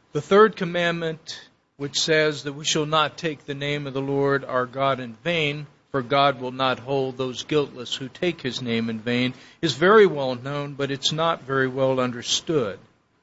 The third commandment, which says that we shall not take the name of the Lord our God in vain, for God will not hold those guiltless who take his name in vain, is very well known, but it's not very well understood.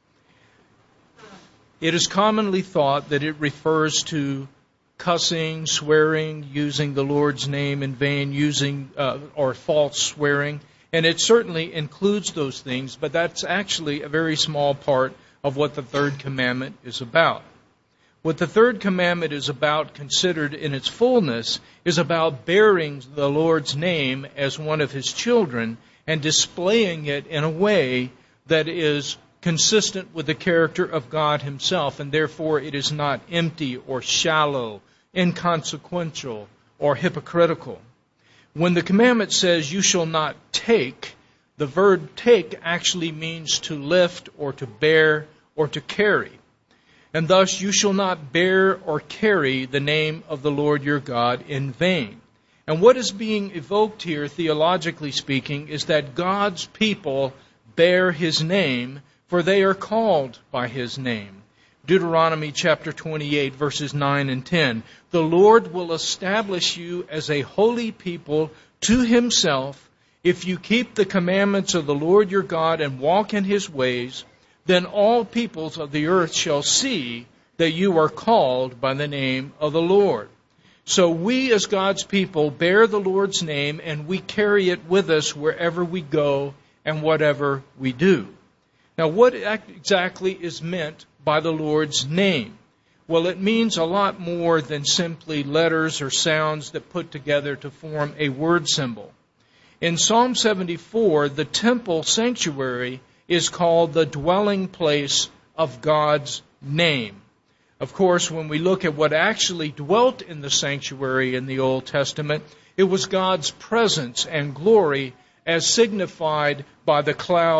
It is commonly thought that it refers to cussing, swearing, using the Lord's name in vain, or false swearing, and it certainly includes those things, but that's actually a very small part of what the third commandment is about. What the third commandment is about, considered in its fullness, is about bearing the Lord's name as one of his children and displaying it in a way that is consistent with the character of God himself, and therefore it is not empty or shallow, inconsequential, or hypocritical. When the commandment says, "You shall not take," the verb take actually means to lift or to bear or to carry. And thus you shall not bear or carry the name of the Lord your God in vain. And what is being evoked here, theologically speaking, is that God's people bear his name, for they are called by his name. Deuteronomy chapter 28, verses 9 and 10. The Lord will establish you as a holy people to himself if you keep the commandments of the Lord your God and walk in his ways. Then all peoples of the earth shall see that you are called by the name of the Lord. So we as God's people bear the Lord's name, and we carry it with us wherever we go and whatever we do. Now, what exactly is meant by the Lord's name? Well, it means a lot more than simply letters or sounds that put together to form a word symbol. In Psalm 74, the temple sanctuary is called the dwelling place of God's name. Of course, when we look at what actually dwelt in the sanctuary in the Old Testament, it was God's presence and glory as signified by the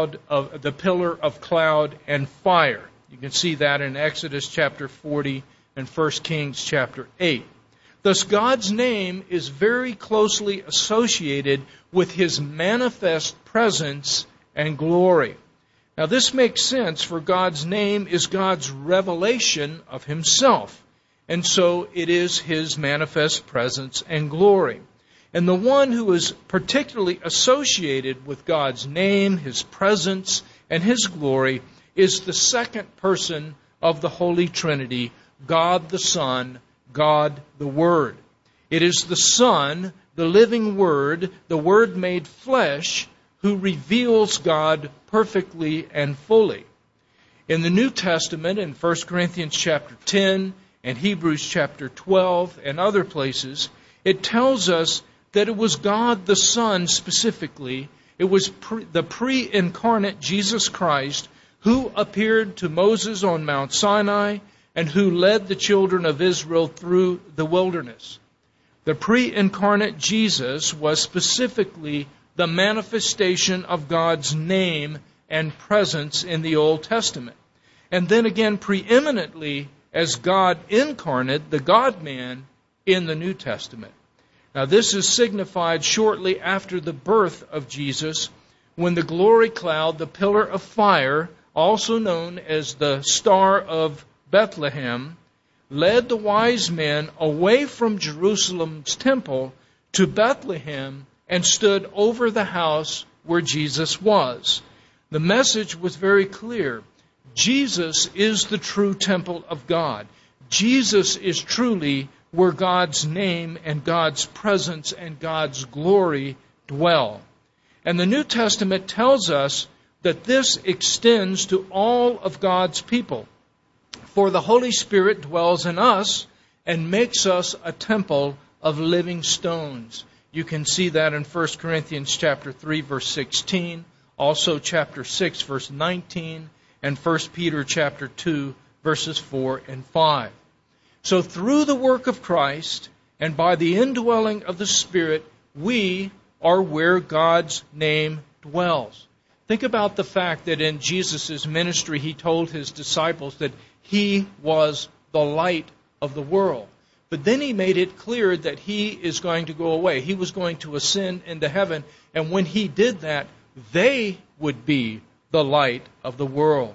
pillar of cloud and fire. You can see that in Exodus chapter 40 and 1 Kings chapter 8. Thus, God's name is very closely associated with his manifest presence and glory. Now, this makes sense, for God's name is God's revelation of himself, and so it is his manifest presence and glory. And the one who is particularly associated with God's name, his presence, and his glory is the second person of the Holy Trinity, God the Son, God the Word. It is the Son, the living Word, the Word made flesh, who reveals God perfectly and fully. In the New Testament, in 1 Corinthians chapter 10 and Hebrews chapter 12 and other places, it tells us that it was God the Son specifically, it was the pre-incarnate Jesus Christ who appeared to Moses on Mount Sinai and who led the children of Israel through the wilderness. The pre-incarnate Jesus was specifically the manifestation of God's name and presence in the Old Testament. And then again, preeminently as God incarnate, the God-man, in the New Testament. Now, this is signified shortly after the birth of Jesus, when the glory cloud, the pillar of fire, also known as the Star of Bethlehem, led the wise men away from Jerusalem's temple to Bethlehem and stood over the house where Jesus was. The message was very clear. Jesus is the true temple of God. Jesus is truly where God's name and God's presence and God's glory dwell. And the New Testament tells us that this extends to all of God's people. For the Holy Spirit dwells in us and makes us a temple of living stones. You can see that in 1 Corinthians chapter 3, verse 16, also chapter 6, verse 19, and 1 Peter chapter 2, verses 4 and 5. So through the work of Christ and by the indwelling of the Spirit, we are where God's name dwells. Think about the fact that in Jesus' ministry, he told his disciples that he was the light of the world. But then he made it clear that he is going to go away. He was going to ascend into heaven. And when he did that, they would be the light of the world.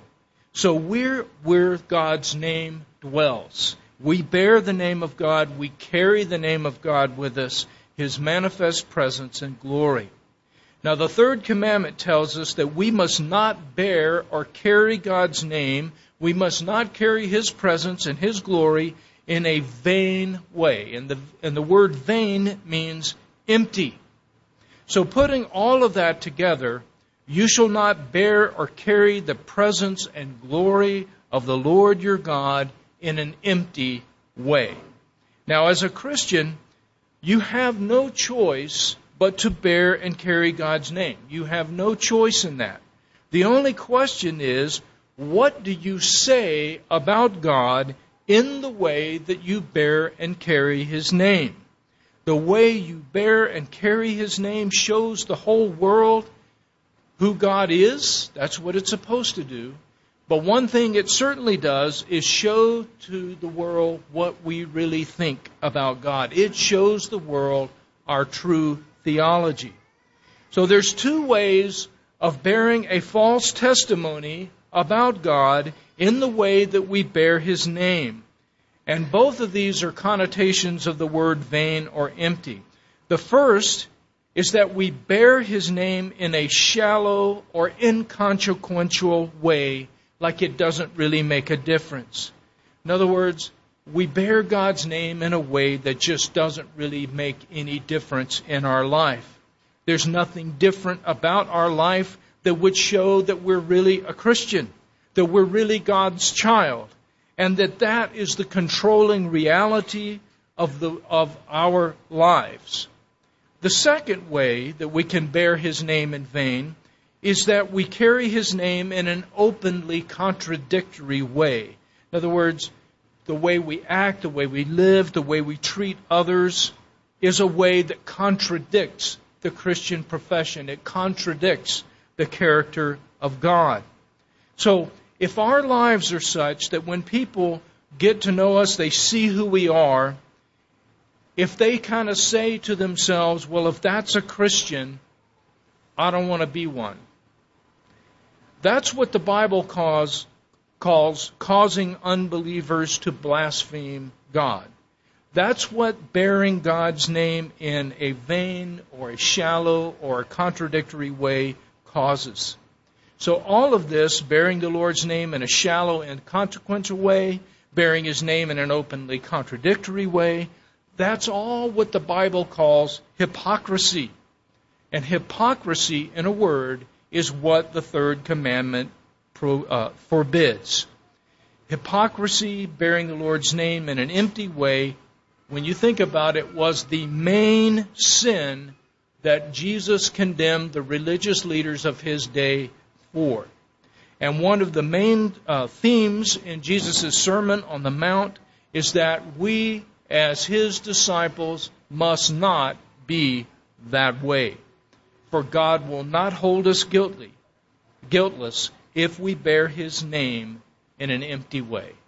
So we're where God's name dwells. We bear the name of God. We carry the name of God with us, His manifest presence and glory. Now, the third commandment tells us that we must not bear or carry God's name. We must not carry His presence and His glory in a vain way. And the word vain means empty. So putting all of that together, you shall not bear or carry the presence and glory of the Lord your God in an empty way. Now, as a Christian, you have no choice but to bear and carry God's name. You have no choice in that. The only question is, what do you say about God in the way that you bear and carry His name? The way you bear and carry His name shows the whole world who God is. That's what it's supposed to do. But one thing it certainly does is show to the world what we really think about God. It shows the world our true theology. So there's two ways of bearing a false testimony about God in the way that we bear His name. And both of these are connotations of the word vain or empty. The first is that we bear His name in a shallow or inconsequential way, like it doesn't really make a difference. In other words, we bear God's name in a way that just doesn't really make any difference in our life. There's nothing different about our life that would show that we're really a Christian, that we're really God's child, and that is the controlling reality of our lives. The second way that we can bear His name in vain is that we carry His name in an openly contradictory way. In other words, the way we act, the way we live, the way we treat others is a way that contradicts the Christian profession. It contradicts the character of God. So, if our lives are such that when people get to know us, they see who we are, if they kind of say to themselves, well, if that's a Christian, I don't want to be one. That's what the Bible calls causing unbelievers to blaspheme God. That's what bearing God's name in a vain or a shallow or a contradictory way causes. So all of this, bearing the Lord's name in a shallow and consequential way, bearing His name in an openly contradictory way, that's all what the Bible calls hypocrisy. And hypocrisy, in a word, is what the third commandment forbids. Hypocrisy, bearing the Lord's name in an empty way, when you think about it, was the main sin that Jesus condemned the religious leaders of His day for. And one of the main themes in Jesus' Sermon on the Mount is that we, as His disciples, must not be that way. For God will not hold us guiltless if we bear His name in an empty way.